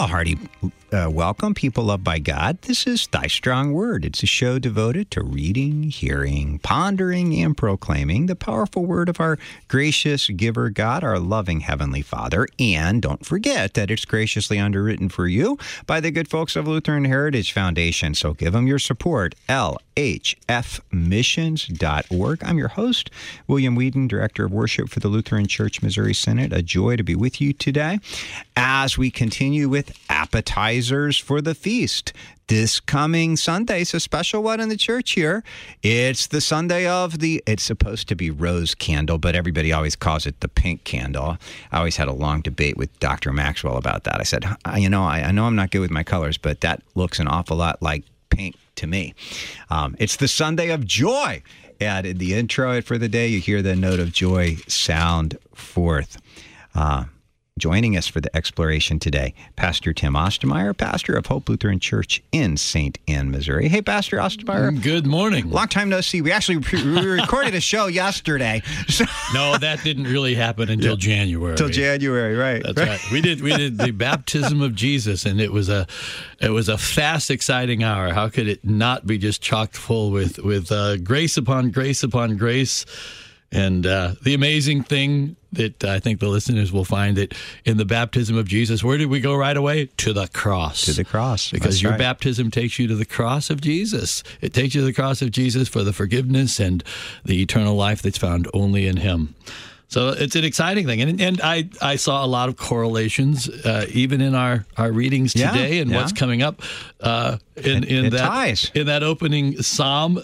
Well, hearty welcome, people loved by God. This is Thy Strong Word. It's a show devoted to reading, hearing, pondering, and proclaiming the powerful word of our gracious giver God, our loving Heavenly Father. And don't forget that it's graciously underwritten for you by the good folks of Lutheran Heritage Foundation. So give them your support, lhfmissions.org. I'm your host, William Whedon, Director of Worship for the Lutheran Church Missouri Synod. A joy to be with you today as we continue with appetizers for the feast. This coming Sunday is a special one in the church here. It's the Sunday of it's supposed to be rose candle, but everybody always calls it the pink candle. I always had a long debate with Dr. Maxwell about that. I said, I know I'm not good with my colors, but that looks an awful lot like pink to me. It's the Sunday of joy. And in the intro for the day, you hear the note of joy sound forth. Joining us for the exploration today, Pastor Tim Ostermeyer, pastor of Hope Lutheran Church in St. Anne, Missouri. Hey, Pastor Ostermeyer. Good morning. Long time no see. We recorded a show yesterday. So. No, that didn't really happen until January. Until January, right. That's right. We did the baptism of Jesus, and it was a fast, exciting hour. How could it not be just chocked full with grace upon grace upon grace? And the amazing thing that I think the listeners will find that in the baptism of Jesus, where did we go right away? To the cross. To the cross. Because your baptism takes you to the cross of Jesus. It takes you to the cross of Jesus for the forgiveness and the eternal life that's found only in Him. So it's an exciting thing. And I saw a lot of correlations, even in our readings today and what's coming up in that opening Psalm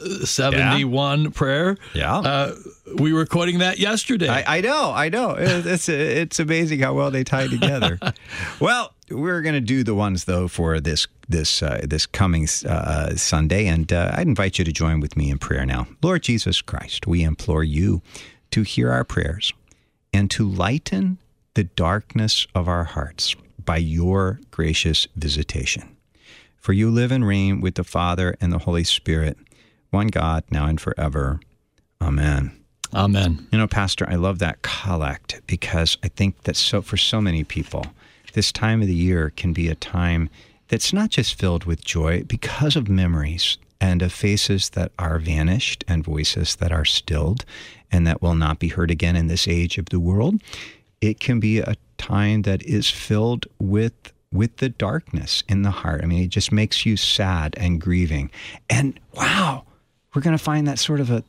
71 prayer. Yeah. We were quoting that yesterday. I know. It's amazing how well they tie together. Well, we're going to do the ones, though, for this coming Sunday. And I'd invite you to join with me in prayer now. Lord Jesus Christ, we implore you to hear our prayers and to lighten the darkness of our hearts by your gracious visitation. For you live and reign with the Father and the Holy Spirit, one God, now and forever. Amen. Amen. You know, Pastor, I love that collect because I think that for so many people, this time of the year can be a time that's not just filled with joy because of memories and of faces that are vanished and voices that are stilled and that will not be heard again in this age of the world. It can be a time that is filled with the darkness in the heart. I mean, it just makes you sad and grieving. And wow, we're going to find that sort of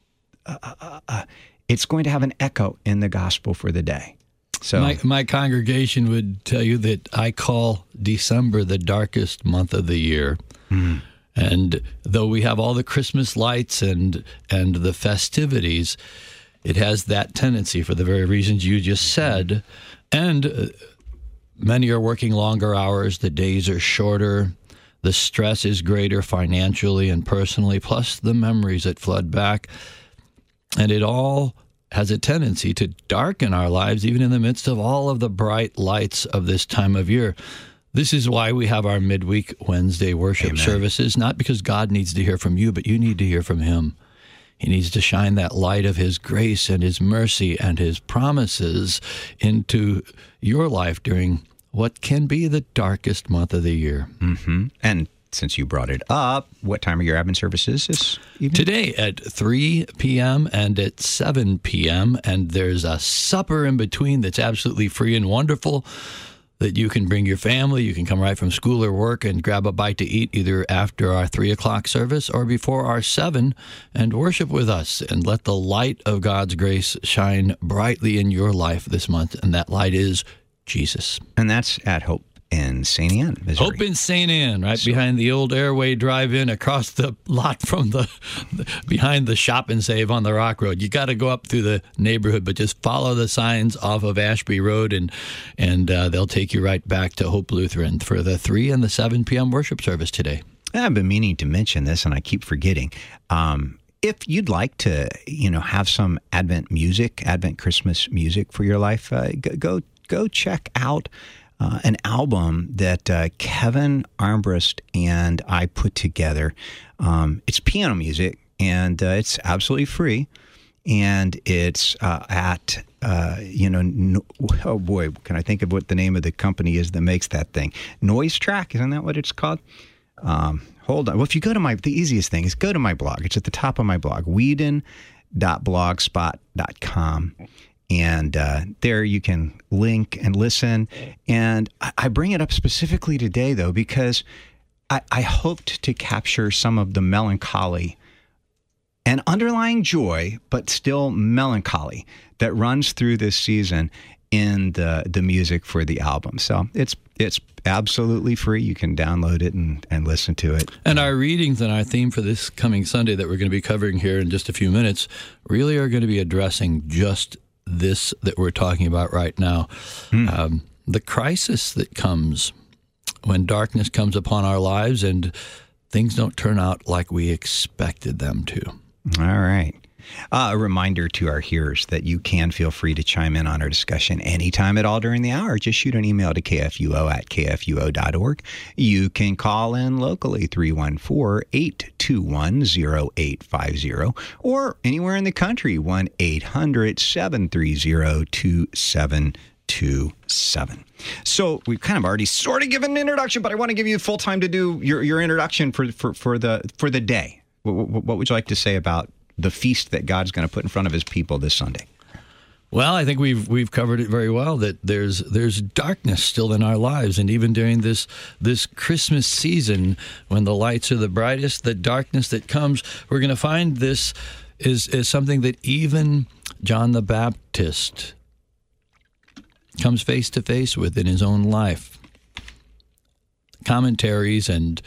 it's going to have an echo in the gospel for the day. So my congregation would tell you that I call December the darkest month of the year. Mm. And though we have all the Christmas lights and the festivities, it has that tendency for the very reasons you just said. And many are working longer hours. The days are shorter. The stress is greater financially and personally, plus the memories that flood back. And it all has a tendency to darken our lives, even in the midst of all of the bright lights of this time of year. This is why we have our midweek Wednesday worship services, not because God needs to hear from you, but you need to hear from Him. He needs to shine that light of His grace and His mercy and His promises into your life during what can be the darkest month of the year. Mm-hmm. And since you brought it up, what time are your Advent services this evening? Today at 3 p.m. and at 7 p.m., and there's a supper in between that's absolutely free and wonderful, that you can bring your family. You can come right from school or work and grab a bite to eat either after our 3 o'clock service or before our 7 and worship with us and let the light of God's grace shine brightly in your life this month. And that light is Jesus. And that's at Hope in St. Anne, Missouri. Hope in St. Anne, right behind the old Airway Drive-In, across the lot from behind the Shop and Save on the Rock Road. You got to go up through the neighborhood, but just follow the signs off of Ashby Road, and they'll take you right back to Hope Lutheran for the 3 and the 7 p.m. worship service today. I've been meaning to mention this, and I keep forgetting. If you'd like to, have some Advent music, Advent Christmas music for your life, go check out an album that Kevin Armbrust and I put together. It's piano music, and it's absolutely free. and it's at, oh boy, can I think of what the name of the company is that makes that thing? Noise Track, isn't that what it's called? Hold on. Well, if you go to the easiest thing is go to my blog. It's at the top of my blog, Weeden.blogspot.com. And there you can link and listen. And I bring it up specifically today, though, because I hoped to capture some of the melancholy and underlying joy, but still melancholy that runs through this season in the music for the album. So it's absolutely free. You can download it and listen to it. And our readings and our theme for this coming Sunday that we're going to be covering here in just a few minutes really are going to be addressing just this that we're talking about right now. The crisis that comes when darkness comes upon our lives and things don't turn out like we expected them to. All right. A reminder to our hearers that you can feel free to chime in on our discussion anytime at all during the hour. Just shoot an email to kfuo@kfuo.org. You can call in locally, 314-821-0850, or anywhere in the country, 1-800-730-2727. So we've kind of already sort of given an introduction, but I want to give you full time to do your introduction for the day. What would you like to say about the feast that God's going to put in front of his people this Sunday? Well, I think we've covered it very well, that there's darkness still in our lives, and even during this Christmas season when the lights are the brightest, the darkness that comes, we're going to find this is something that even John the Baptist comes face to face with in his own life. Commentaries and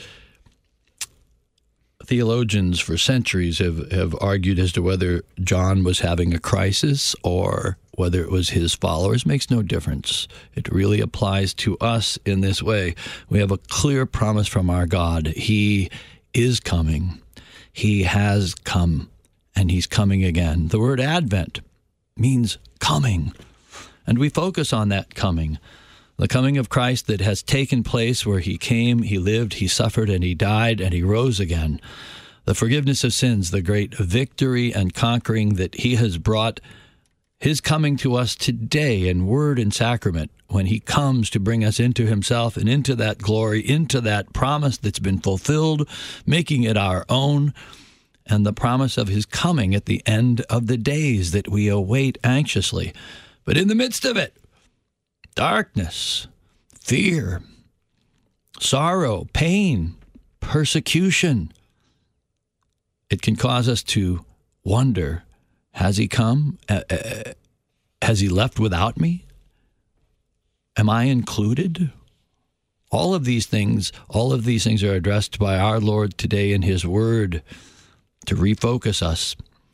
theologians for centuries have argued as to whether John was having a crisis or whether it was his followers. Makes no difference. It really applies to us in this way. We have a clear promise from our God. He is coming. He has come, and he's coming again. The word Advent means coming, and we focus on that coming. The coming of Christ that has taken place, where he came, he lived, he suffered, and he died, and he rose again. The forgiveness of sins, the great victory and conquering that he has brought, his coming to us today in word and sacrament, when he comes to bring us into himself and into that glory, into that promise that's been fulfilled, making it our own, and the promise of his coming at the end of the days that we await anxiously. But in the midst of it, darkness, fear, sorrow, pain, persecution. It can cause us to wonder, has he come? Has he left without me? Am I included? All of these things are addressed by our Lord today in his word to refocus us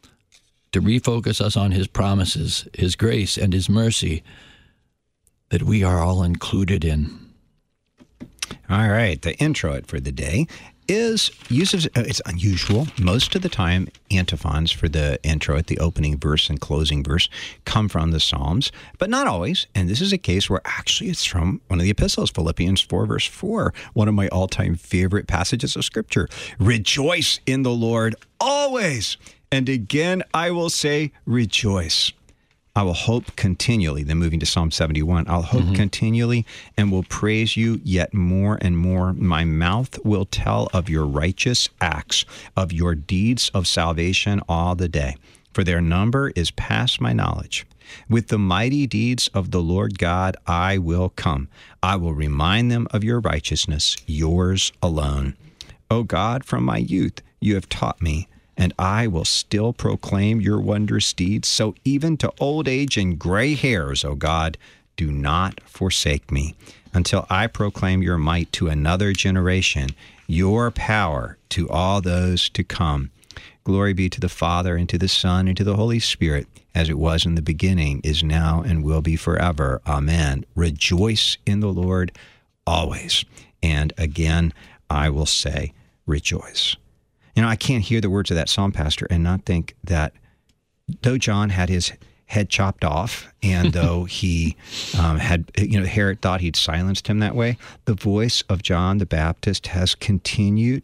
on his promises, his grace, and his mercy, that we are all included in. All right. The intro for the day is it's unusual. Most of the time, antiphons for the intro at the opening verse and closing verse come from the Psalms, but not always. And this is a case where actually it's from one of the epistles, Philippians 4, verse 4, one of my all-time favorite passages of Scripture. Rejoice in the Lord always. And again, I will say rejoice. I will hope continually. Then moving to Psalm 71, I'll hope continually and will praise you yet more and more. My mouth will tell of your righteous acts, of your deeds of salvation all the day. For their number is past my knowledge. With the mighty deeds of the Lord God, I will come. I will remind them of your righteousness, yours alone. O God, from my youth you have taught me, and I will still proclaim your wondrous deeds. So even to old age and gray hairs, O God, do not forsake me, until I proclaim your might to another generation, your power to all those to come. Glory be to the Father, and to the Son, and to the Holy Spirit, as it was in the beginning, is now, and will be forever. Amen. Rejoice in the Lord always. And again, I will say, rejoice. You know, I can't hear the words of that psalm, Pastor, and not think that though John had his head chopped off, and though he had, Herod thought he'd silenced him that way, the voice of John the Baptist has continued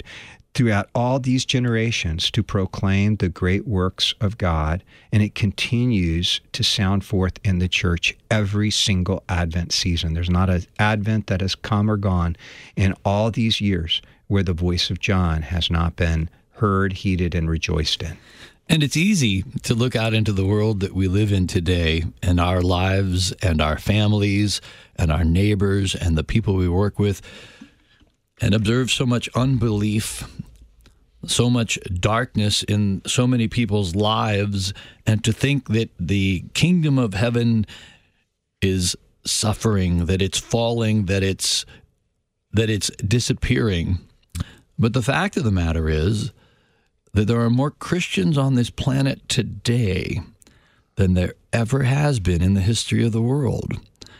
throughout all these generations to proclaim the great works of God, and it continues to sound forth in the church every single Advent season. There's not an Advent that has come or gone in all these years where the voice of John has not been heard, heeded, and rejoiced in. And it's easy to look out into the world that we live in today, and our lives and our families and our neighbors and the people we work with, and observe so much unbelief, so much darkness in so many people's lives, and to think that the kingdom of heaven is suffering, that it's falling, that it's disappearing. But the fact of the matter is that there are more Christians on this planet today than there ever has been in the history of the world.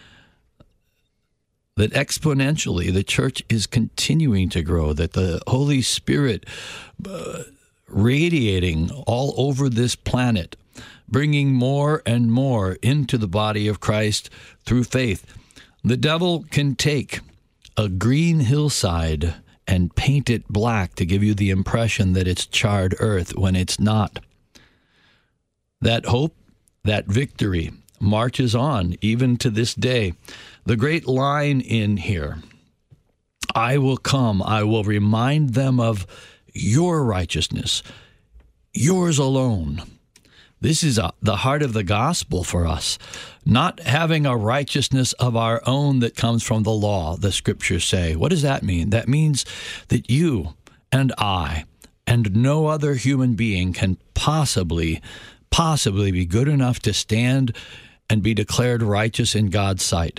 That exponentially the church is continuing to grow, that the Holy Spirit radiating all over this planet, bringing more and more into the body of Christ through faith. The devil can take a green hillside and paint it black to give you the impression that it's charred earth when it's not. That hope, that victory marches on even to this day. The great line in here, I will come, I will remind them of your righteousness, yours alone. This is the heart of the gospel for us, not having a righteousness of our own that comes from the law, the scriptures say. What does that mean? That means that you and I and no other human being can possibly be good enough to stand and be declared righteous in God's sight.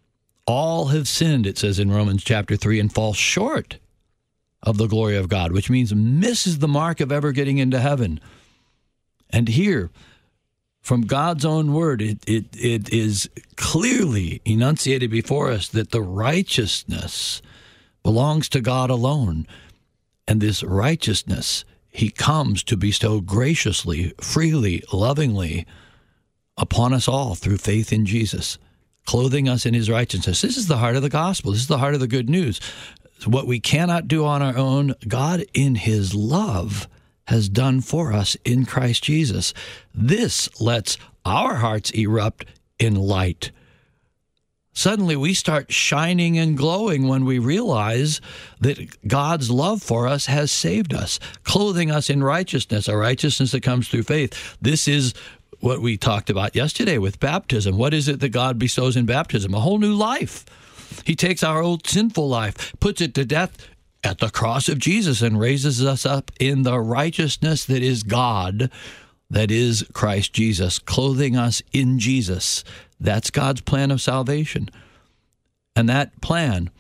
All have sinned, it says in Romans chapter 3, and fall short of the glory of God, which means misses the mark of ever getting into heaven. And here, from God's own word, it is clearly enunciated before us that the righteousness belongs to God alone. And this righteousness he comes to bestow graciously, freely, lovingly upon us all through faith in Jesus, clothing us in his righteousness. This is the heart of the gospel. This is the heart of the good news. What we cannot do on our own, God in his love has done for us in Christ Jesus. This lets our hearts erupt in light. Suddenly we start shining and glowing when we realize that God's love for us has saved us, clothing us in righteousness, a righteousness that comes through faith. This is what we talked about yesterday with baptism. What is it that God bestows in baptism? A whole new life. He takes our old sinful life, puts it to death at the cross of Jesus, and raises us up in the righteousness that is God, that is Christ Jesus, clothing us in Jesus. That's God's plan of salvation. And that plan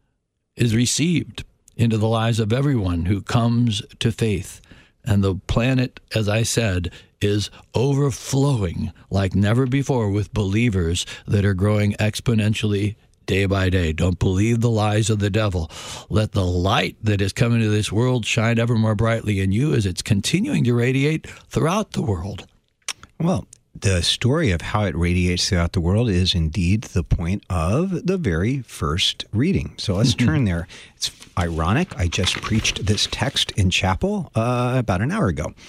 is received into the lives of everyone who comes to faith. And the planet, as I said, is overflowing like never before with believers that are growing exponentially day by day. Don't believe the lies of the devil. Let the light that is coming to this world shine ever more brightly in you as it's continuing to radiate throughout the world. Well, the story of how it radiates throughout the world is indeed the point of the very first reading. So let's turn there. It's ironic. I just preached this text in chapel about an hour ago.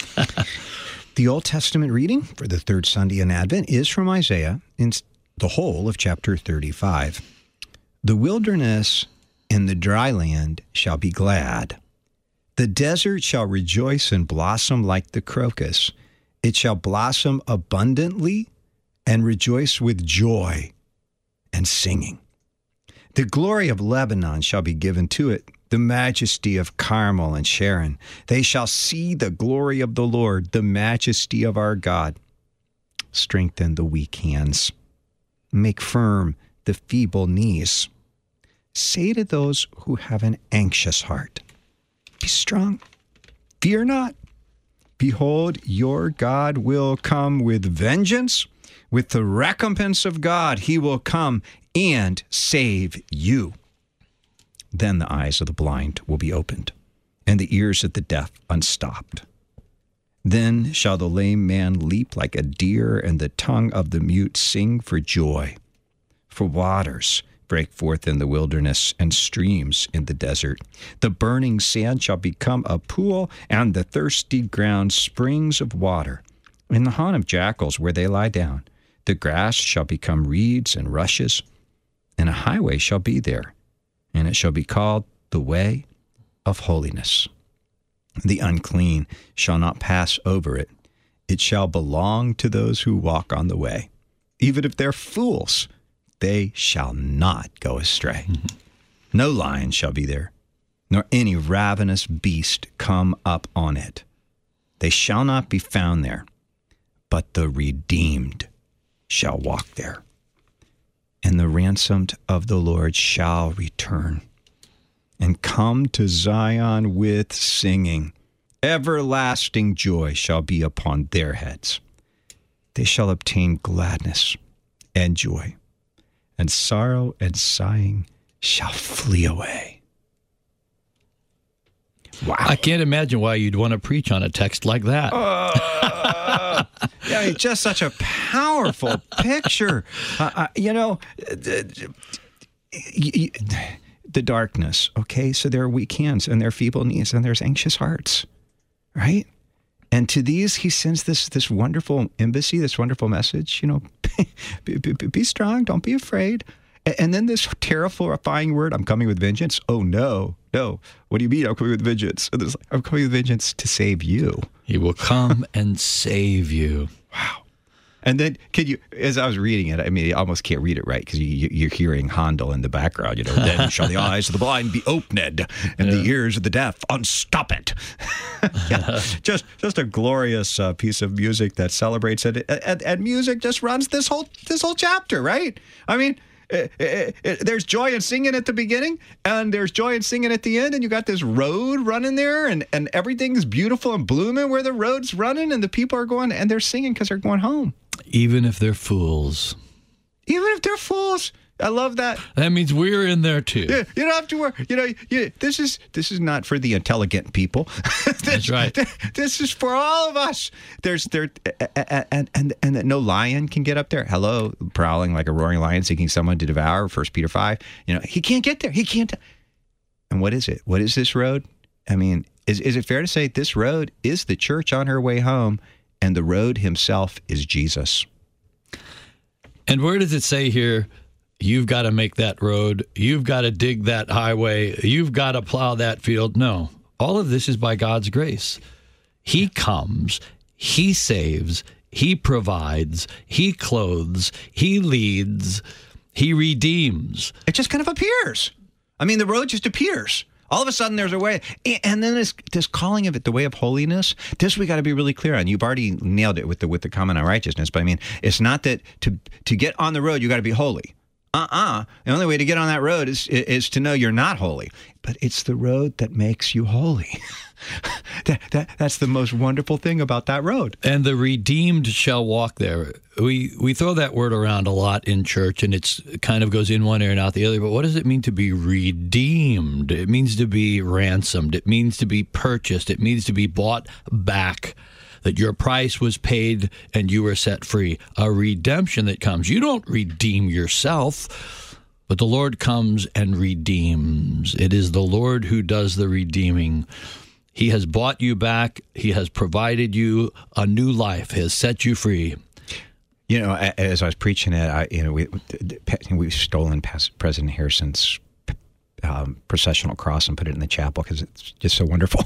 The Old Testament reading for the third Sunday in Advent is from Isaiah in the whole of chapter 35. The wilderness and the dry land shall be glad. The desert shall rejoice and blossom like the crocus. It shall blossom abundantly and rejoice with joy and singing. The glory of Lebanon shall be given to it, the majesty of Carmel and Sharon. They shall see the glory of the Lord, the majesty of our God. Strengthen the weak hands. Make firm the feeble knees. Say to those who have an anxious heart, be strong, fear not. Behold, your God will come with vengeance. With the recompense of God, he will come and save you. Then the eyes of the blind will be opened, and the ears of the deaf unstopped. Then shall the lame man leap like a deer, and the tongue of the mute sing for joy. For waters break forth in the wilderness and streams in the desert. The burning sand shall become a pool, and the thirsty ground springs of water. In the haunt of jackals where they lie down, the grass shall become reeds and rushes, and a highway shall be there, and it shall be called the way of holiness. The unclean shall not pass over it. It shall belong to those who walk on the way. Even if they're fools, they shall not go astray. No lion shall be there, nor any ravenous beast come up on it. They shall not be found there, but the redeemed shall walk there. And the ransomed of the Lord shall return and come to Zion with singing. Everlasting joy shall be upon their heads. They shall obtain gladness and joy, and sorrow and sighing shall flee away. Wow. I can't imagine why you'd want to preach on a text like that. Yeah, it's just such a powerful picture. The darkness, okay? So there are weak hands, and there are feeble knees, and there's anxious hearts, right? And to these, he sends this wonderful embassy, this wonderful message, be strong, don't be afraid. And then this terrifying word, I'm coming with vengeance. Oh, no. What do you mean I'm coming with vengeance? I'm coming with vengeance to save you. He will come and save you. Wow. And then, as I was reading it, I mean, I almost can't read it right because you're hearing Handel in the background. Then shall the eyes of the blind be opened, and the ears of the deaf unstop it. Yeah, just a glorious piece of music that celebrates it. And music just runs this whole chapter, right? I mean, there's joy in singing at the beginning, and there's joy in singing at the end, and you got this road running there, and everything's beautiful and blooming where the road's running, and the people are going, and they're singing because they're going home. Even if they're fools. Even if they're fools. I love that. That means we're in there too. Yeah, you don't have to worry. This is not for the intelligent people. That's right. This is for all of us. And that no lion can get up there. Hello, prowling like a roaring lion, seeking someone to devour. 1 Peter 5. He can't get there. He can't. And what is it? What is this road? I mean, is it fair to say this road is the church on her way home, and the road himself is Jesus? And where does it say here? You've got to make that road. You've got to dig that highway. You've got to plow that field. No, all of this is by God's grace. He comes, he saves, he provides, he clothes, he leads, he redeems. It just kind of appears. I mean, the road just appears. All of a sudden, there's a way. And then this calling of it, the way of holiness, this we got to be really clear on. You've already nailed it with the comment on righteousness. But I mean, it's not that to get on the road, you got to be holy. The only way to get on that road is to know you're not holy. But it's the road that makes you holy. That's the most wonderful thing about that road. And the redeemed shall walk there. We throw that word around a lot in church, and it kind of goes in one ear and out the other. But what does it mean to be redeemed? It means to be ransomed. It means to be purchased. It means to be bought back. That your price was paid and you were set free. A redemption that comes. You don't redeem yourself, but the Lord comes and redeems. It is the Lord who does the redeeming. He has bought you back. He has provided you a new life. He has set you free. As I was preaching it, we've stolen President Harrison's processional cross and put it in the chapel because it's just so wonderful.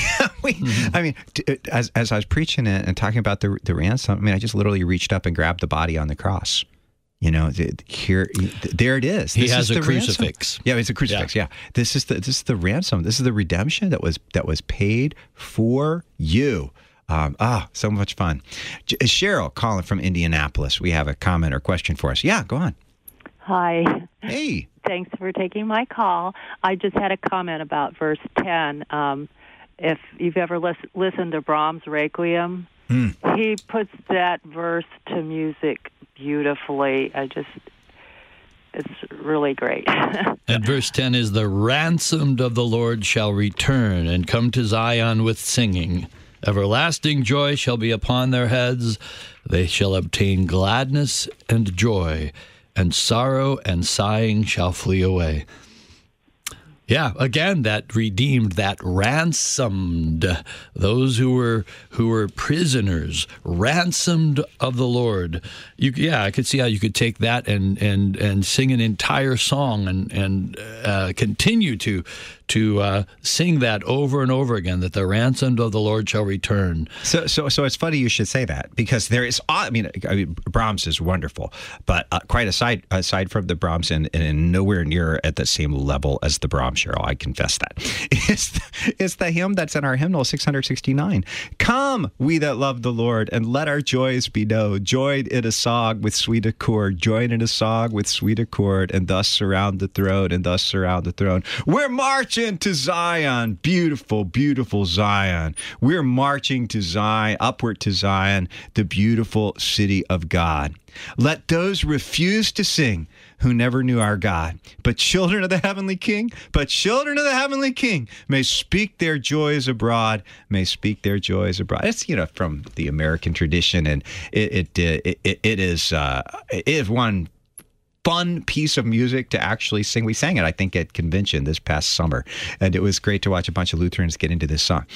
I mean, as I was preaching it and talking about the ransom, I mean, I just literally reached up and grabbed the body on the cross. Here, there it is. He has a crucifix. Ransom. Yeah, it's a crucifix. Yeah. This is the ransom. This is the redemption that was paid for you. So much fun. Cheryl calling from Indianapolis. We have a comment or question for us. Yeah, go on. Hi. Hey. Thanks for taking my call. I just had a comment about verse 10. If you've ever listened to Brahms' Requiem, he puts that verse to music beautifully. It's really great. And verse 10 is, the ransomed of the Lord shall return and come to Zion with singing. Everlasting joy shall be upon their heads. They shall obtain gladness and joy, and sorrow and sighing shall flee away. Yeah, again, that redeemed, that ransomed, those who were prisoners, ransomed of the Lord. I could see how you could take that and sing an entire song and continue to sing that over and over again, that the ransomed of the Lord shall return. So it's funny you should say that, because there is, I mean Brahms is wonderful, but quite aside from the Brahms and nowhere near at the same level as the Brahms, Cheryl, I confess that. It's the hymn that's in our hymnal 669. Come, we that love the Lord, and let our joys be known. Join in a song with sweet accord. Join in a song with sweet accord, and thus surround the throne, and thus surround the throne. We're marching to Zion, beautiful, beautiful Zion. We're marching to Zion, upward to Zion, the beautiful city of God. Let those refuse to sing who never knew our God, but children of the heavenly King, may speak their joys abroad, It's, from the American tradition, and it is one fun piece of music to actually sing. We sang it, I think, at convention this past summer, and it was great to watch a bunch of Lutherans get into this song.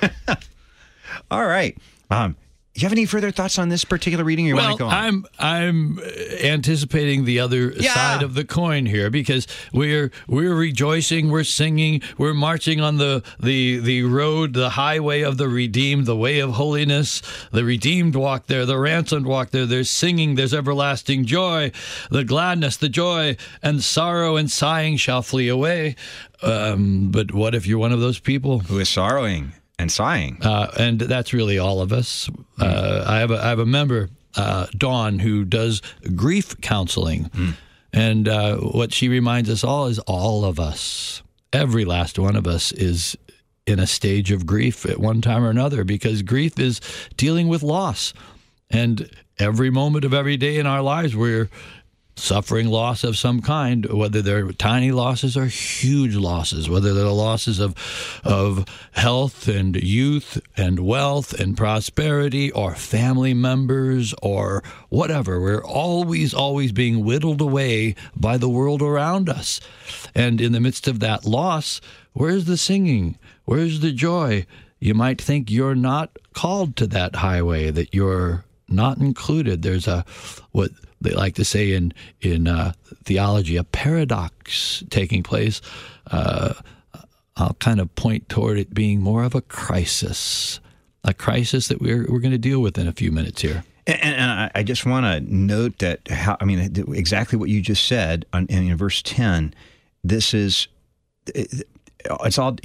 All right. Do you have any further thoughts on this particular reading? You want to go on? I'm anticipating the other side of the coin here, because we're rejoicing, we're singing, we're marching on the road, the highway of the redeemed, the way of holiness. The redeemed walk there, the ransomed walk there. There's singing, there's everlasting joy, the gladness, the joy, and sorrow and sighing shall flee away. But what if you're one of those people who is sorrowing and sighing? And that's really all of us. I have a member, Dawn, who does grief counseling. And what she reminds us all is all of us, every last one of us, is in a stage of grief at one time or another, because grief is dealing with loss. And every moment of every day in our lives, we're suffering loss of some kind, whether they're tiny losses or huge losses, whether they're losses of health and youth and wealth and prosperity, or family members, or whatever. We're always being whittled away by the world around us. And in the midst of that loss, where's the singing? Where's the joy? You might think you're not called to that highway, that you're not included. There's what they like to say in theology, a paradox taking place. I'll kind of point toward it being more of a crisis that we're going to deal with in a few minutes here. And I just want to note that exactly what you just said in verse 10. It's all,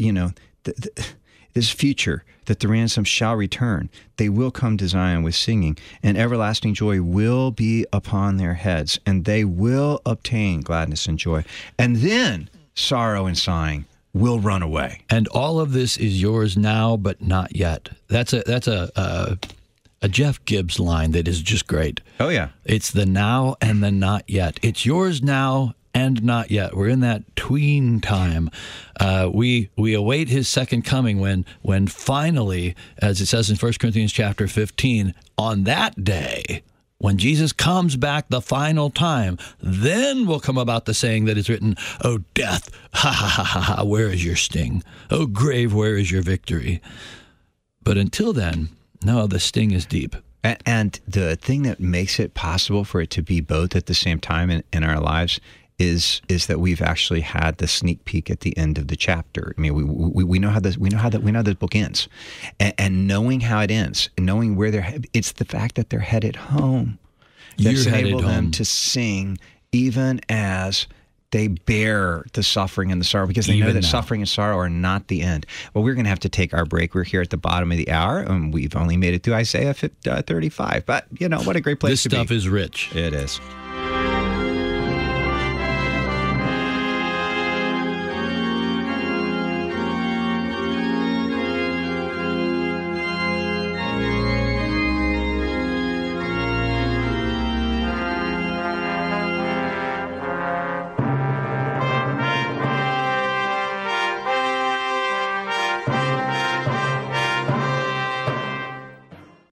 this future, that the ransom shall return. They will come to Zion with singing, and everlasting joy will be upon their heads, and they will obtain gladness and joy. And then sorrow and sighing will run away. And all of this is yours now, but not yet. That's a Jeff Gibbs line that is just great. Oh, yeah. It's the now and the not yet. It's yours now and not yet. We're in that tween time. We await his second coming when finally, as it says in 1 Corinthians chapter 15, on that day, when Jesus comes back the final time, then will come about the saying that is written, "O death, ha ha ha ha ha, where is your sting? O grave, where is your victory?" But until then, no, the sting is deep. And the thing that makes it possible for it to be both at the same time in our lives is that we've actually had the sneak peek at the end of the chapter. I mean, we know how the book ends, and knowing how it ends, and knowing where it's the fact that they're headed home that's enabled them to sing, even as they bear the suffering and the sorrow, because they know that suffering and sorrow are not the end. Well, we're going to have to take our break. We're here at the bottom of the hour, and we've only made it through Isaiah 35. But what a great place to be. This stuff is rich. It is.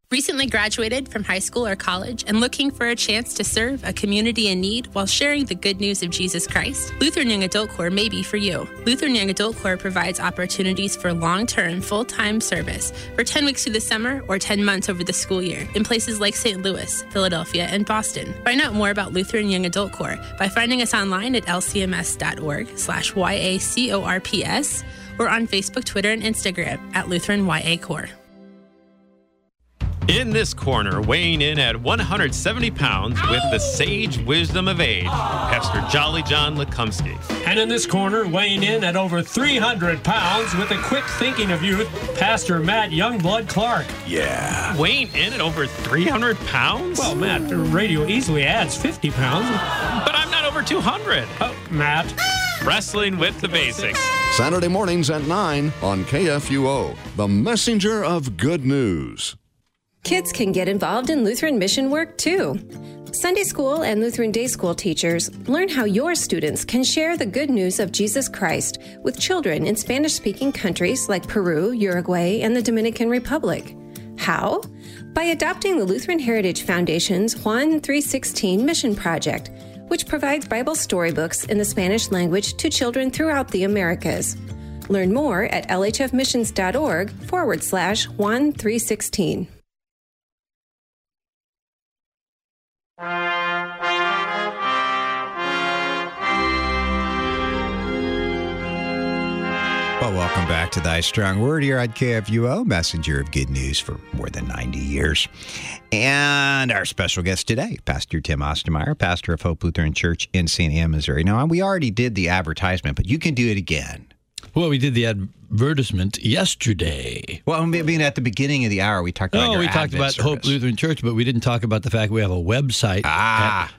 Recently graduated from high school or college and looking for a chance to serve a community in need while sharing the good news of Jesus Christ? Lutheran Young Adult Corps may be for you. Lutheran Young Adult Corps provides opportunities for long-term, full-time service for 10 weeks through the summer or 10 months over the school year in places like St. Louis, Philadelphia, and Boston. Find out more about Lutheran Young Adult Corps by finding us online at lcms.org/YACORPS or on Facebook, Twitter, and Instagram at Lutheran YA Corps. In this corner, weighing in at 170 pounds with the sage wisdom of age, Pastor Jolly John Lekumsky. And in this corner, weighing in at over 300 pounds with the quick thinking of youth, Pastor Matt Youngblood Clark. Yeah. Weighing in at over 300 pounds? Well, Matt, radio easily adds 50 pounds. But I'm not over 200. Oh, Matt. Wrestling with the basics. Saturday mornings at 9 on KFUO, the messenger of good news. Kids can get involved in Lutheran mission work, too. Sunday school and Lutheran day school teachers learn how your students can share the good news of Jesus Christ with children in Spanish-speaking countries like Peru, Uruguay, and the Dominican Republic. How? By adopting the Lutheran Heritage Foundation's Juan 3:16 mission project, which provides Bible storybooks in the Spanish language to children throughout the Americas. Learn more at lhfmissions.org/Juan 3:16. Well, welcome back to Thy Strong Word here at KFUO, messenger of good news for more than 90 years. And our special guest today, Pastor Tim Ostermeyer, pastor of Hope Lutheran Church in St. Anne, Missouri. Now, we already did the advertisement, but you can do it again. Well, we did the advertisement yesterday. Well, I mean, at the beginning of the hour, we talked about we talked about service. Hope Lutheran Church, but we didn't talk about the fact we have a website at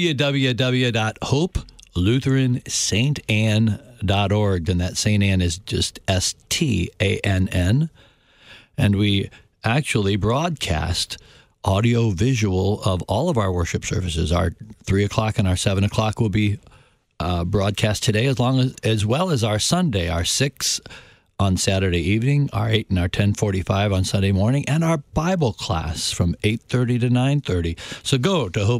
www.hopelutheranstantann.org, and that St. Anne is just STANN. And we actually broadcast audio-visual of all of our worship services. Our 3 o'clock and our 7 o'clock will be broadcast today, as well as our Sunday, our 6 on Saturday evening, our 8 and our 10:45 on Sunday morning, and our Bible class from 8:30 to 9:30. So go to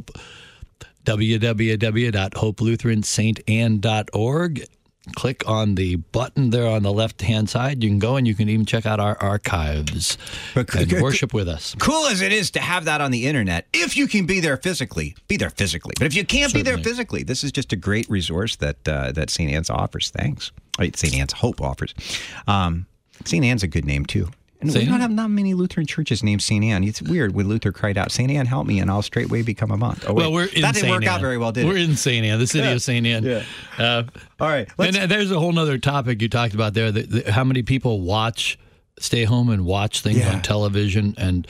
www.hopelutheranstantann.org. Click on the button there on the left-hand side. You can go and you can even check out our archives and worship with us. Cool as it is to have that on the internet, if you can be there physically, be there physically. But if you can't be there physically, this is just a great resource that St. Anne's offers. Thanks. St. Anne's Hope offers. St. Anne's a good name, too. And we don't have not many Lutheran churches named St. Anne. It's weird when Luther cried out, "St. Anne, help me, and I'll straightway become a monk." Oh, well, we're in that didn't St. work Anne. out very well, did it? We're in St. Anne, the city of St. Anne. Yeah. All right. And there's a whole other topic you talked about there, how many people stay home and watch things on television. And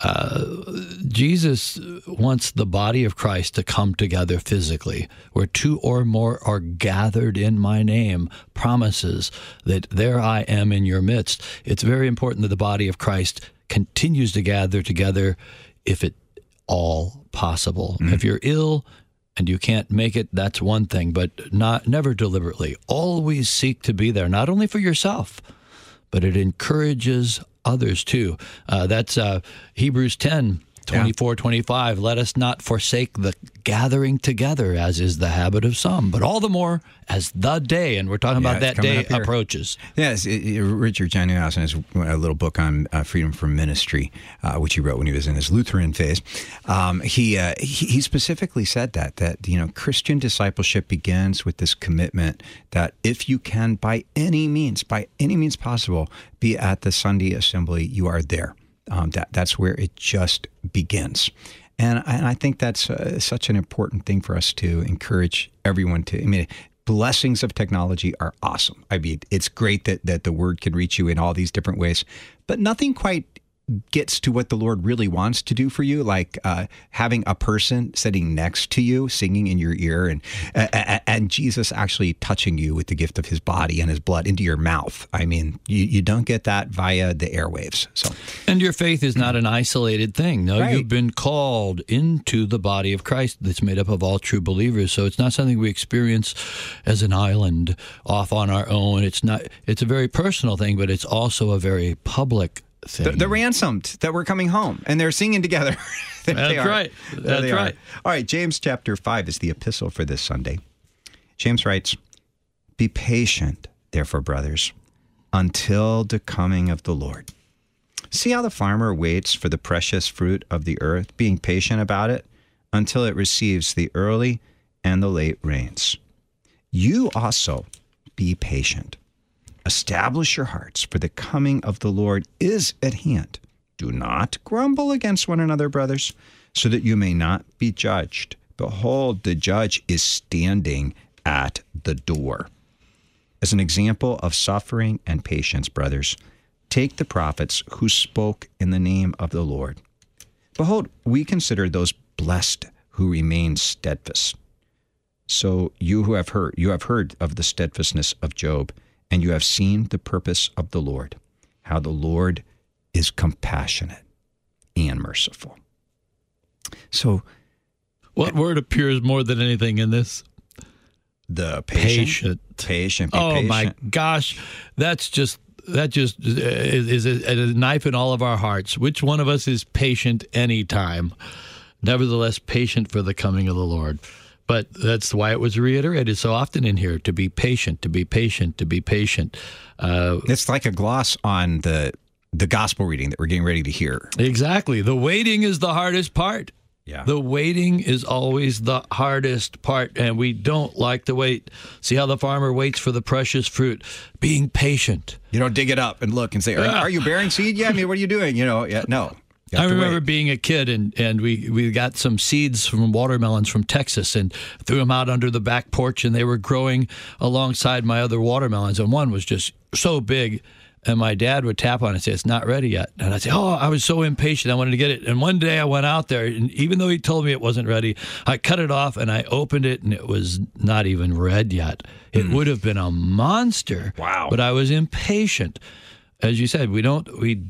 Jesus wants the body of Christ to come together physically, where 2 or more are gathered in my name, promises that there I am in your midst. It's very important that the body of Christ continues to gather together if at all possible. If you're ill and you can't make it, that's one thing, but never deliberately. Always seek to be there, not only for yourself, but it encourages others too. That's Hebrews 10, 24-25. Let us not forsake the gathering together, as is the habit of some, but all the more as the day, and we're talking about that day approaches. Yes, Richard J. Neuhausen has a little book on freedom from ministry, which he wrote when he was in his Lutheran phase. He specifically said that Christian discipleship begins with this commitment that if you can, by any means possible, be at the Sunday assembly, you are there. That's where it just begins. And I think that's such an important thing for us to encourage everyone to. I mean, blessings of technology are awesome. I mean, it's great that the word can reach you in all these different ways, but nothing quite gets to what the Lord really wants to do for you, like having a person sitting next to you, singing in your ear, and Jesus actually touching you with the gift of his body and his blood into your mouth. I mean, you don't get that via the airwaves. And your faith is not an isolated thing. No, right. You've been called into the body of Christ that's made up of all true believers. So it's not something we experience as an island off on our own. It's a very personal thing, but it's also a very public thing. The ransomed that were coming home, and they're singing together. That's right. That's right. All right, James chapter 5 is the epistle for this Sunday. James writes, "Be patient, therefore, brothers, until the coming of the Lord. See how the farmer waits for the precious fruit of the earth, being patient about it until it receives the early and the late rains. You also be patient. Establish your hearts, for the coming of the Lord is at hand. Do not grumble against one another, brothers, so that you may not be judged. Behold, the judge is standing at the door." As an example of suffering and patience, brothers, take the prophets who spoke in the name of the Lord. Behold, we consider those blessed who remain steadfast. So you have heard of the steadfastness of Job, and you have seen the purpose of the Lord, how the Lord is compassionate and merciful. So, what word appears more than anything in this? The patient. Patient. Be patient. My gosh, that just is a knife in all of our hearts. Which one of us is patient anytime? Nevertheless, patient for the coming of the Lord. But that's why it was reiterated so often in here, to be patient, to be patient, to be patient. It's like a gloss on the gospel reading that we're getting ready to hear. Exactly. The waiting is the hardest part. Yeah. The waiting is always the hardest part, and we don't like to wait. See how the farmer waits for the precious fruit, being patient. You don't dig it up and look and say, are you bearing seed yet? I mean, what are you doing? No. I remember being a kid, and we got some seeds from watermelons from Texas and threw them out under the back porch, and they were growing alongside my other watermelons, and one was just so big. And my dad would tap on it and say, "It's not ready yet." And I'd say, "Oh, I was so impatient. I wanted to get it." And one day I went out there, and even though he told me it wasn't ready, I cut it off and I opened it, and it was not even red yet. It would have been a monster. Wow. But I was impatient. As you said, we don't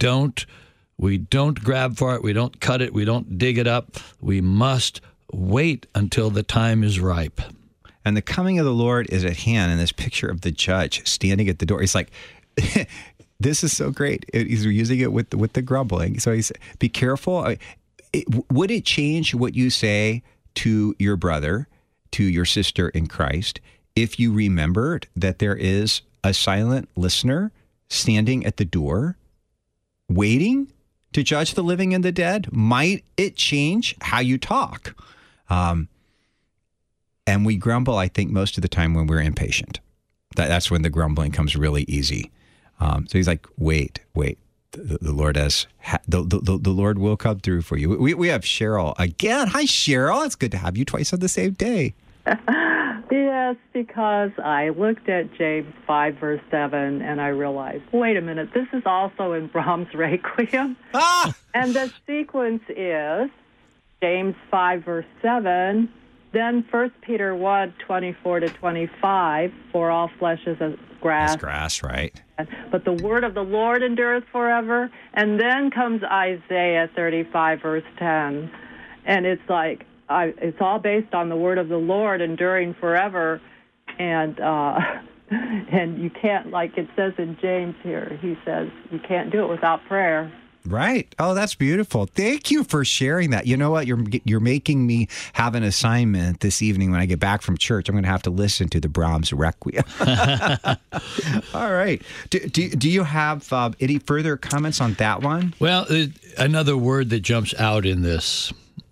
grab for it. We don't cut it. We don't dig it up. We must wait until the time is ripe. And the coming of the Lord is at hand. And this picture of the judge standing at the door, he's like, this is so great. He's using it with the grumbling. So he's, be careful. Would it change what you say to your brother, to your sister in Christ, if you remembered that there is a silent listener standing at the door, waiting to judge the living and the dead? Might it change how you talk? And we grumble, I think, most of the time when we're impatient. That's when the grumbling comes really easy. So he's like, wait. The Lord the Lord will come through for you. We have Cheryl again. Hi, Cheryl. It's good to have you twice on the same day. Yes, because I looked at James 5, verse 7, and I realized, wait a minute, this is also in Brahms' Requiem. And the sequence is James 5, verse 7, then 1 Peter 1, 24 to 25, for all flesh is as grass. That's grass, right? But the word of the Lord endureth forever. And then comes Isaiah 35, verse 10. And it's like, it's all based on the word of the Lord enduring forever. And you can't, like it says in James here, he says, you can't do it without prayer. Right. Oh, that's beautiful. Thank you for sharing that. You know what? You're making me have an assignment this evening when I get back from church. I'm going to have to listen to the Brahms Requiem. All right. Do you have any further comments on that one? Well, another word that jumps out in this,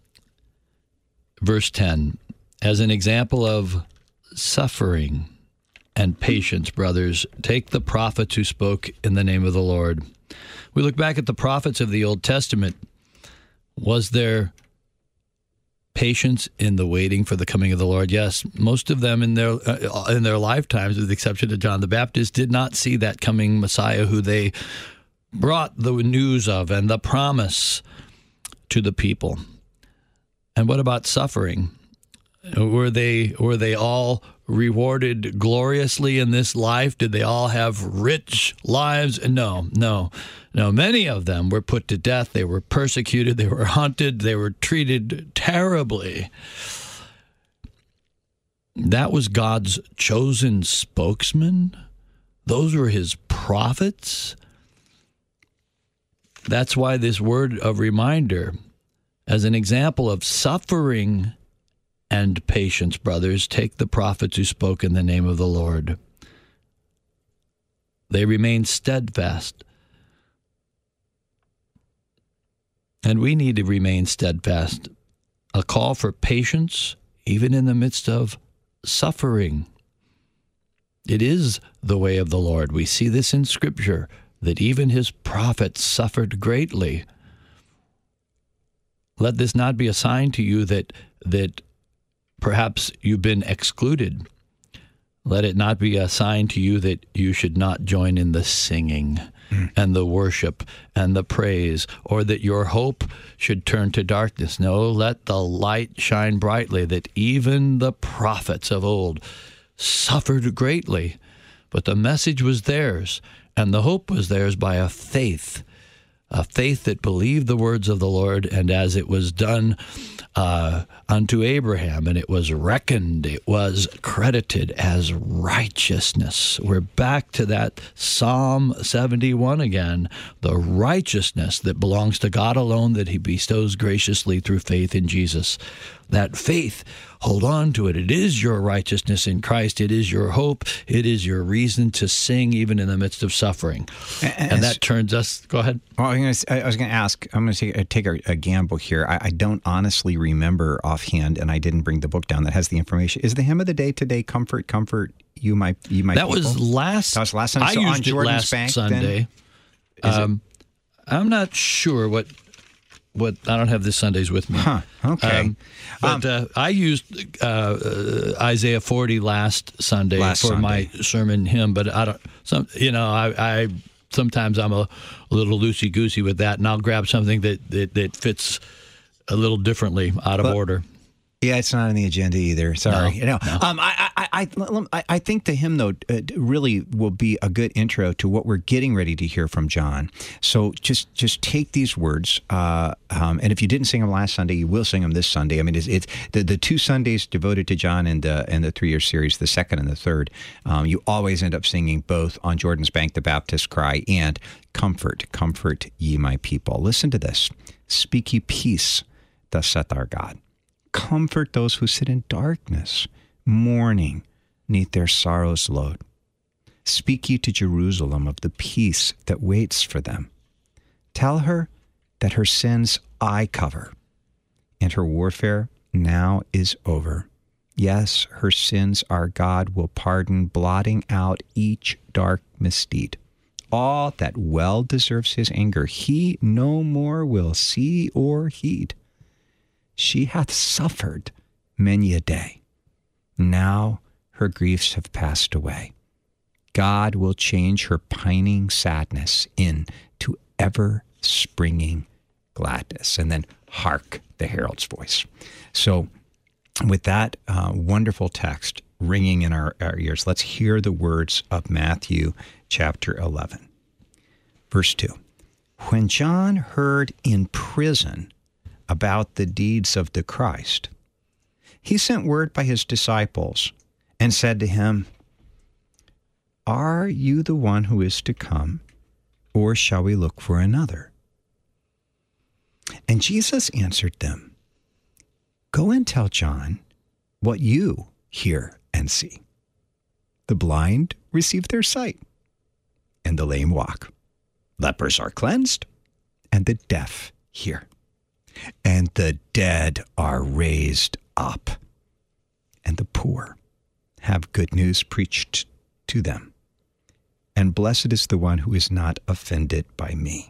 verse 10, as an example of suffering and patience, brothers, take the prophets who spoke in the name of the Lord. We look back at the prophets of the Old Testament. Was there patience in the waiting for the coming of the Lord? Yes, most of them in their lifetimes, with the exception of John the Baptist, did not see that coming Messiah who they brought the news of and the promise to the people. And what about suffering? Were they all rewarded gloriously in this life? Did they all have rich lives? No. Many of them were put to death. They were persecuted. They were hunted. They were treated terribly. That was God's chosen spokesman. Those were his prophets. that's why this word of reminder, as an example of suffering and patience, brothers, take the prophets who spoke in the name of the Lord. They remained steadfast. And we need to remain steadfast. A call for patience, even in the midst of suffering. It is the way of the Lord. We see this in Scripture, that even his prophets suffered greatly. Let this not be a sign to you that perhaps you've been excluded. Let it not be a sign to you that you should not join in the singing and the worship and the praise, or that your hope should turn to darkness. No, let the light shine brightly, that even the prophets of old suffered greatly, but the message was theirs, and the hope was theirs by a faith that believed the words of the Lord, and as it was done unto Abraham, and it was reckoned, it was credited as righteousness. We're back to that Psalm 71 again, the righteousness that belongs to God alone, that he bestows graciously through faith in Jesus. That faith, hold on to it. It is your righteousness in Christ. It is your hope. It is your reason to sing even in the midst of suffering. And that turns us, go ahead. Well, I was going to ask, I'm going to take a gamble here. I don't honestly remember offhand, and I didn't bring the book down that has the information. Is the hymn of the day today, Comfort, Comfort, You My That people? was last. That was last Sunday. I So used on it Jordan's last Bank, Sunday. I'm not sure what I don't have this Sundays with me. Huh, okay. But I used Isaiah 40 last Sunday for my sermon hymn, but I don't. I sometimes I'm a little loosey goosey with that, and I'll grab something that fits a little differently out of order. Yeah, it's not on the agenda either. Sorry. No. I think the hymn, though, really will be a good intro to what we're getting ready to hear from John. So just take these words, and if you didn't sing them last Sunday, you will sing them this Sunday. I mean, it's the 2 Sundays devoted to John in the 3-year series, the second and the third. You always end up singing both On Jordan's Bank, the Baptist Cry, and Comfort, Comfort Ye My People. Listen to this. Speak ye peace, thus saith our God. Comfort those who sit in darkness, mourning neath their sorrow's load. Speak ye to Jerusalem of the peace that waits for them. Tell her that her sins I cover, and her warfare now is over. Yes, her sins our God will pardon, blotting out each dark misdeed. All that well deserves his anger, he no more will see or heed. She hath suffered many a day. Now her griefs have passed away. God will change her pining sadness into ever-springing gladness. And then hark the herald's voice. So with that wonderful text ringing in our ears, let's hear the words of Matthew chapter 11. Verse 2. When John heard in prison about the deeds of the Christ, he sent word by his disciples and said to him, Are you the one who is to come, or shall we look for another? And Jesus answered them, Go and tell John what you hear and see. The blind receive their sight, and the lame walk. Lepers are cleansed, and the deaf hear. And the dead are raised up, and the poor have good news preached to them. And blessed is the one who is not offended by me.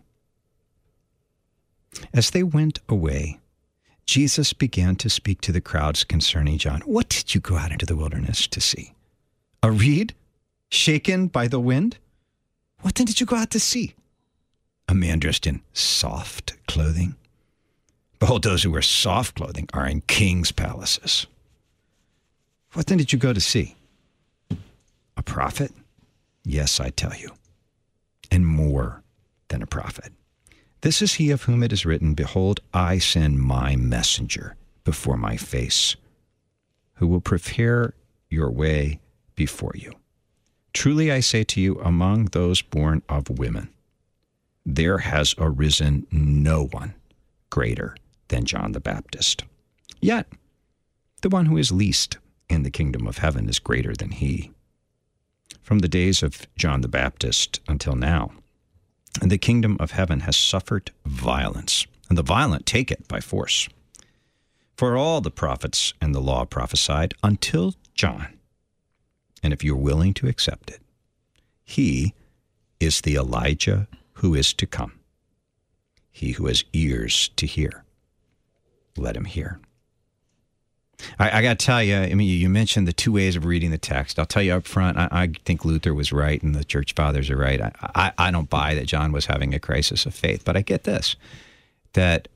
As they went away, Jesus began to speak to the crowds concerning John. What did you go out into the wilderness to see? A reed shaken by the wind? What then did you go out to see? A man dressed in soft clothing? Behold, those who wear soft clothing are in kings' palaces. What then did you go to see? A prophet? Yes, I tell you, and more than a prophet. This is he of whom it is written, Behold, I send my messenger before my face, who will prepare your way before you. Truly I say to you, among those born of women, there has arisen no one greater than John the Baptist. Yet, the one who is least in the kingdom of heaven is greater than he. From the days of John the Baptist until now, the kingdom of heaven has suffered violence, and the violent take it by force. For all the prophets and the law prophesied until John. And if you're willing to accept it, he is the Elijah who is to come. He who has ears to hear, let him hear. I got to tell you, I mean, you mentioned the two ways of reading the text. I'll tell you up front, I think Luther was right and the church fathers are right. I don't buy that John was having a crisis of faith, but I get this, that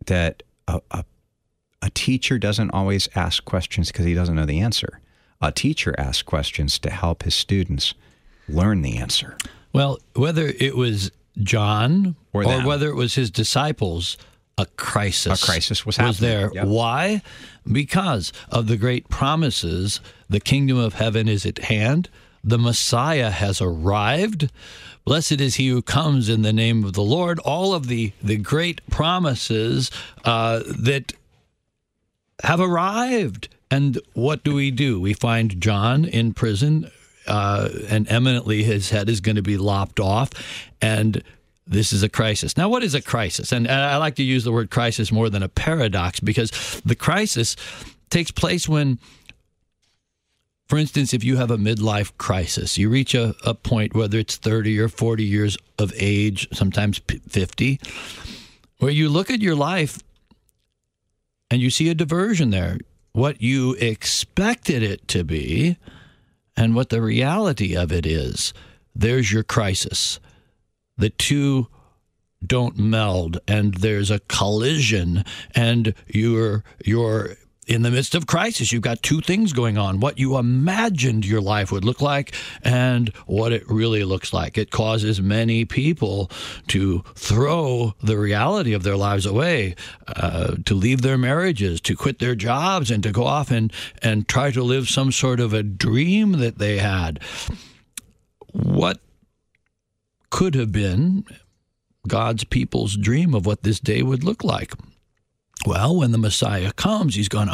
a teacher doesn't always ask questions because he doesn't know the answer. A teacher asks questions to help his students learn the answer. Well, whether it was John or whether it was his disciples, a crisis was there. Yep. Why? Because of the great promises. The kingdom of heaven is at hand. The Messiah has arrived. Blessed is he who comes in the name of the Lord. All of the great promises that have arrived. And what do? We find John in prison, and eminently his head is going to be lopped off, and this is a crisis. Now, what is a crisis? And I like to use the word crisis more than a paradox, because the crisis takes place when, for instance, if you have a midlife crisis, you reach a point, whether it's 30 or 40 years of age, sometimes 50, where you look at your life and you see a diversion there. What you expected it to be and what the reality of it is. There's your crisis. The two don't meld, and there's a collision, and you're in the midst of crisis. You've got two things going on: what you imagined your life would look like and what it really looks like. It causes many people to throw the reality of their lives away, to leave their marriages, to quit their jobs, and to go off and try to live some sort of a dream that they had. What could have been God's people's dream of what this day would look like? Well, when the Messiah comes, he's gonna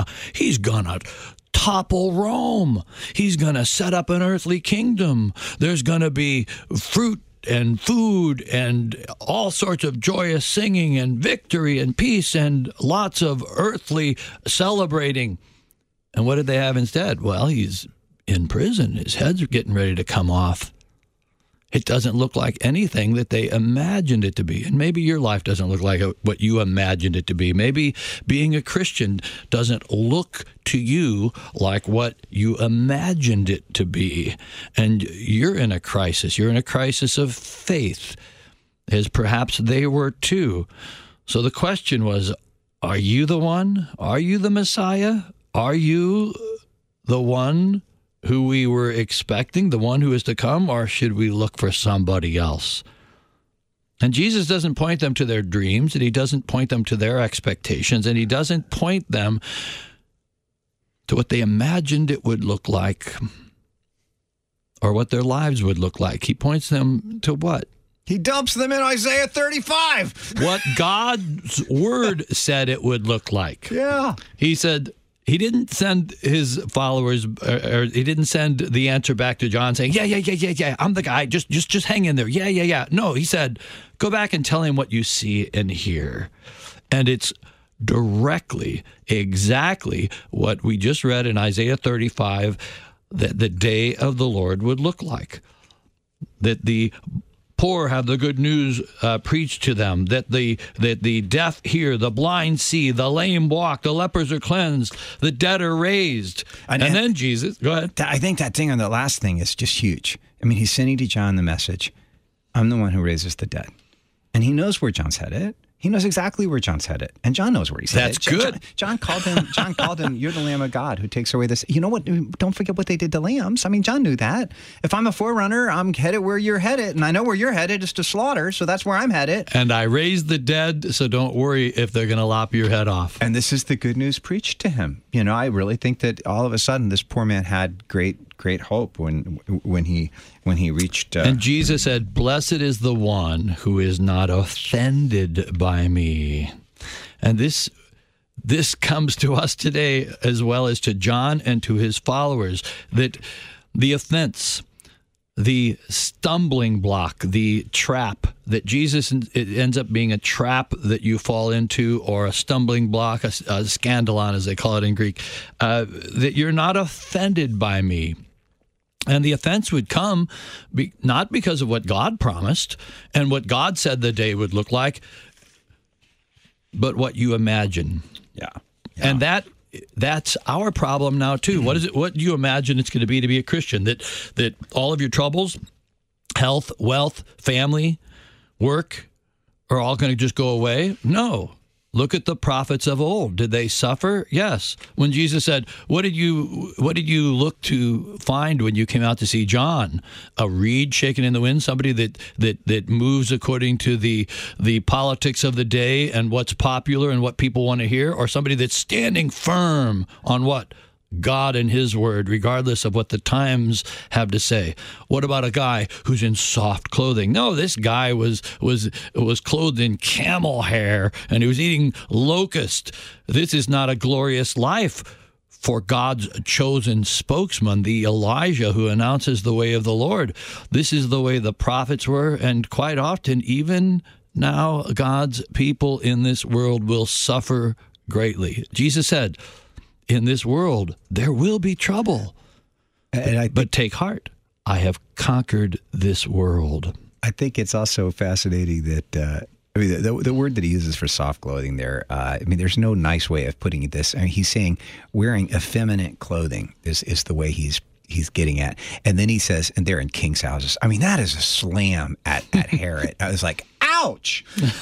topple Rome. He's gonna set up an earthly kingdom. There's gonna be fruit and food and all sorts of joyous singing and victory and peace and lots of earthly celebrating. And what did they have instead? Well, he's in prison. His head's getting ready to come off. It doesn't look like anything that they imagined it to be. And maybe your life doesn't look like what you imagined it to be. Maybe being a Christian doesn't look to you like what you imagined it to be. And you're in a crisis. You're in a crisis of faith, as perhaps they were too. So the question was, are you the one? Are you the Messiah? Are you the one who we were expecting, the one who is to come, or should we look for somebody else? And Jesus doesn't point them to their dreams, and he doesn't point them to their expectations, and he doesn't point them to what they imagined it would look like or what their lives would look like. He points them to what? He dumps them in Isaiah 35. What God's word said it would look like. Yeah. He said, he didn't send his followers, or he didn't send the answer back to John saying, yeah, I'm the guy, just hang in there. Yeah. No, he said, go back and tell him what you see and hear. And it's directly, exactly what we just read in Isaiah 35, that the day of the Lord would look like. That the poor have the good news preached to them, that the deaf hear, the blind see, the lame walk, the lepers are cleansed, the dead are raised. And then Jesus, go ahead. I think that thing on the last thing is just huge. I mean, he's sending to John the message, I'm the one who raises the dead. And he knows where John's headed. He knows exactly where John's headed, and John knows where he's headed. That's good. John called him, you're the Lamb of God who takes away this. You know what? Don't forget what they did to lambs. I mean, John knew that. If I'm a forerunner, I'm headed where you're headed, and I know where you're headed is to slaughter, so that's where I'm headed. And I raised the dead, so don't worry if they're going to lop your head off. And this is the good news preached to him. You know, I really think that all of a sudden this poor man had great great hope when he reached. And Jesus said, "Blessed is the one who is not offended by me." And this comes to us today as well as to John and to his followers, that the offense, the stumbling block, the trap that Jesus, it ends up being a trap that you fall into, or a stumbling block, a scandalon as they call it in Greek, that you're not offended by me. And the offense would come not because of what God promised and what God said the day would look like, but what you imagine. Yeah. And that's our problem now too. What is it? What do you imagine it's going to be a Christian? That all of your troubles, health, wealth, family, work, are all going to just go away? No. Look at the prophets of old. Did they suffer? Yes. When Jesus said, "What did you look to find when you came out to see John? A reed shaken in the wind, somebody that moves according to the politics of the day and what's popular and what people want to hear, or somebody that's standing firm on what? God and his word, regardless of what the times have to say." What about a guy who's in soft clothing? No, this guy was clothed in camel hair, and he was eating locust. This is not a glorious life for God's chosen spokesman, the Elijah who announces the way of the Lord. This is the way the prophets were, and quite often, even now, God's people in this world will suffer greatly. Jesus said, "In this world, there will be trouble. But take heart. I have conquered this world." I think it's also fascinating that the word that he uses for soft clothing there, there's no nice way of putting this. He's saying wearing effeminate clothing is the way he's getting at. And then he says, and they're in king's houses. That is a slam at Herod. I was like, ouch!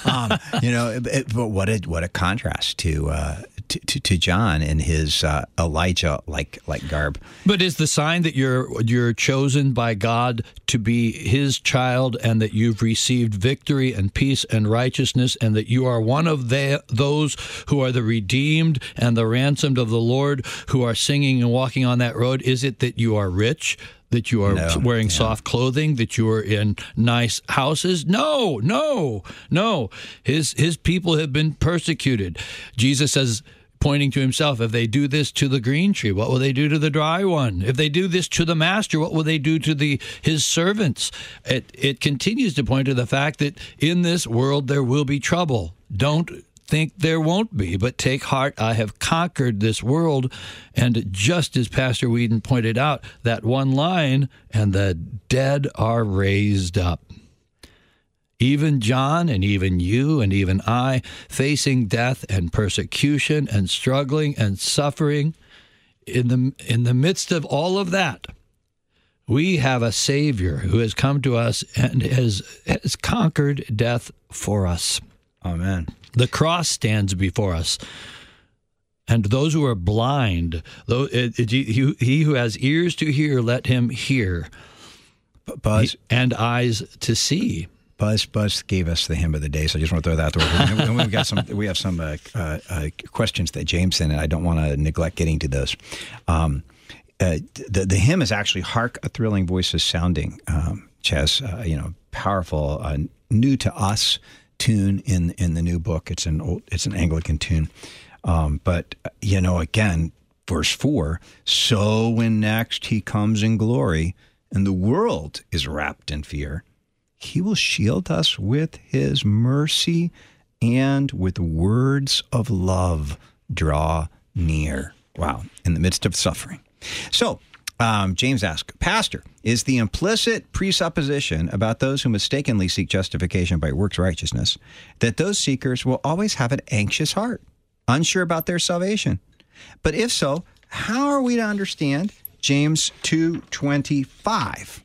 But what a contrast to John and his Elijah like garb. But is the sign that you're chosen by God to be his child, and that you've received victory and peace and righteousness, and that you are one of those who are the redeemed and the ransomed of the Lord, who are singing and walking on that road? Is it that you are rich, that you are wearing soft clothing, that you are in nice houses? No. His people have been persecuted. Jesus says, pointing to himself, if they do this to the green tree, what will they do to the dry one? If they do this to the master, what will they do to his servants? It continues to point to the fact that in this world there will be trouble. Don't think there won't be, but take heart, I have conquered this world. And just as Pastor Whedon pointed out, that one line, and the dead are raised up. Even John and even you and even I, facing death and persecution and struggling and suffering, in the midst of all of that, we have a Savior who has come to us and has conquered death for us. Amen. The cross stands before us. And those who are blind, he who has ears to hear, let him hear. Buzz. And eyes to see. Buzz gave us the hymn of the day, so I just want to throw that out there. We have some questions that James sent, and I don't want to neglect getting to those. The hymn is actually "Hark a Thrilling Voices Sounding," Chaz, powerful, new to us tune in the new book. It's an Anglican tune, but again, verse 4: "So when next he comes in glory, and the world is wrapped in fear, he will shield us with his mercy, and with words of love draw near." Wow, in the midst of suffering. So, James asks, Pastor, is the implicit presupposition about those who mistakenly seek justification by works righteousness that those seekers will always have an anxious heart, unsure about their salvation? But if so, how are we to understand James 2:25?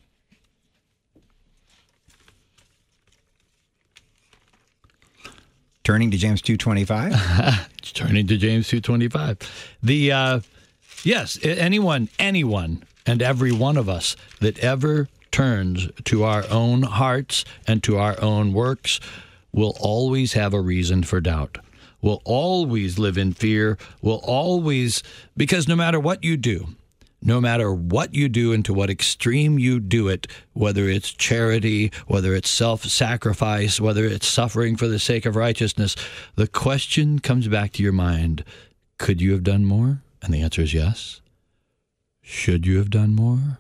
Turning to James 2:25? Turning to James 2:25. Yes, anyone, and every one of us that ever turns to our own hearts and to our own works will always have a reason for doubt. Will always live in fear. Will always, because no matter what you do, no matter what you do and to what extreme you do it, whether it's charity, whether it's self-sacrifice, whether it's suffering for the sake of righteousness, the question comes back to your mind, could you have done more? And the answer is yes. Should you have done more?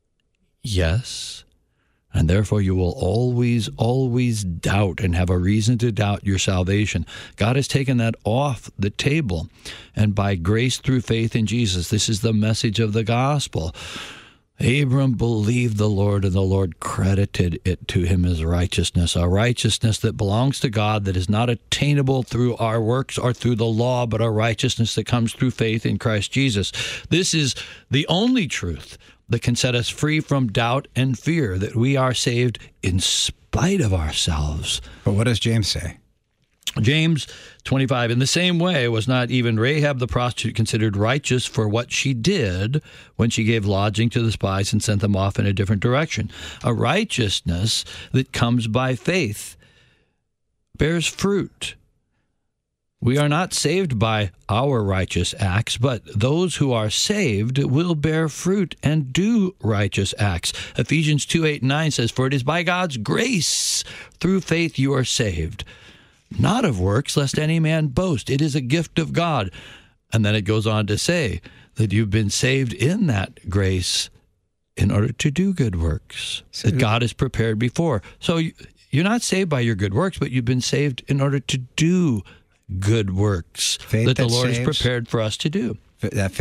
Yes. And therefore you will always doubt and have a reason to doubt your salvation. God has taken that off the table. And by grace through faith in Jesus, this is the message of the gospel. Abram believed the Lord, and the Lord credited it to him as righteousness, a righteousness that belongs to God, that is not attainable through our works or through the law, but a righteousness that comes through faith in Christ Jesus. This is the only truth that can set us free from doubt and fear, that we are saved in spite of ourselves. But what does James say? James 25, in the same way, was not even Rahab the prostitute considered righteous for what she did when she gave lodging to the spies and sent them off in a different direction? A righteousness that comes by faith bears fruit. We are not saved by our righteous acts, but those who are saved will bear fruit and do righteous acts. Ephesians 2:8-9 says, for it is by God's grace through faith you are saved, not of works, lest any man boast. It is a gift of God. And then it goes on to say that you've been saved in that grace in order to do good works that God has prepared before. So you're not saved by your good works, but you've been saved in order to do good works that the Lord has prepared for us to do. That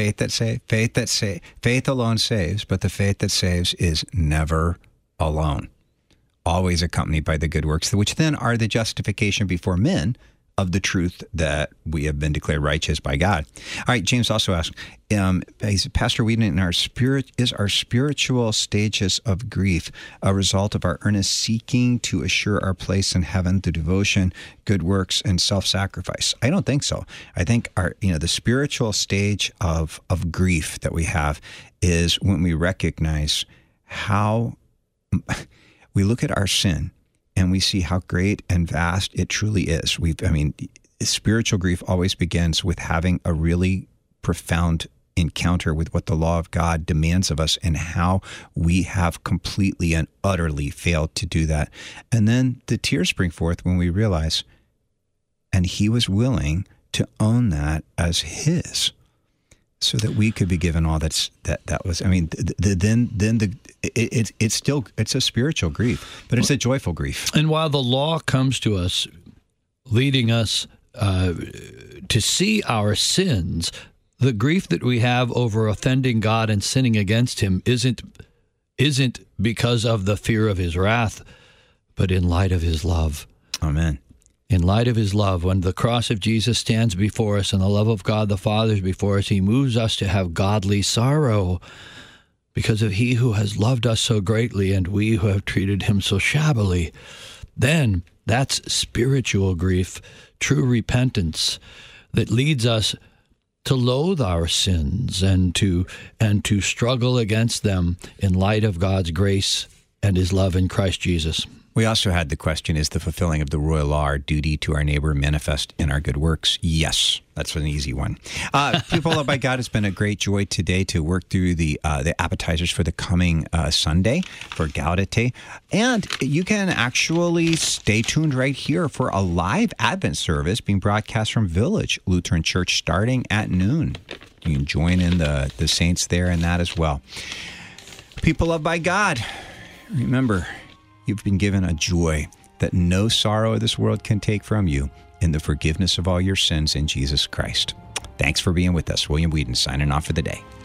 faith alone saves, but the faith that saves is never alone. Always accompanied by the good works, which then are the justification before men of the truth that we have been declared righteous by God. All right, James also asked, Pastor Weeden, is our spiritual stages of grief a result of our earnest seeking to assure our place in heaven through devotion, good works, and self-sacrifice? I don't think so. I think the spiritual stage of grief that we have is when we recognize how we look at our sin and we see how great and vast it truly is. Spiritual grief always begins with having a really profound encounter with what the law of God demands of us and how we have completely and utterly failed to do that. And then the tears spring forth when we realize, and he was willing to own that as his, so that we could be given all that was. It's a spiritual grief, but it's a joyful grief. And while the law comes to us, leading us to see our sins, the grief that we have over offending God and sinning against him isn't because of the fear of his wrath, but in light of his love. Amen. In light of his love, when the cross of Jesus stands before us and the love of God the Father is before us, he moves us to have godly sorrow because of he who has loved us so greatly and we who have treated him so shabbily. Then that's spiritual grief, true repentance that leads us to loathe our sins and to struggle against them in light of God's grace and his love in Christ Jesus. We also had the question, is the fulfilling of the royal law our duty to our neighbor manifest in our good works? Yes, that's an easy one. People loved by God, it's been a great joy today to work through the appetizers for the coming Sunday for Gaudete. And you can actually stay tuned right here for a live Advent service being broadcast from Village Lutheran Church starting at noon. You can join in the saints there in that as well. People loved by God, remember, you've been given a joy that no sorrow of this world can take from you in the forgiveness of all your sins in Jesus Christ. Thanks for being with us. William Weeden signing off for the day.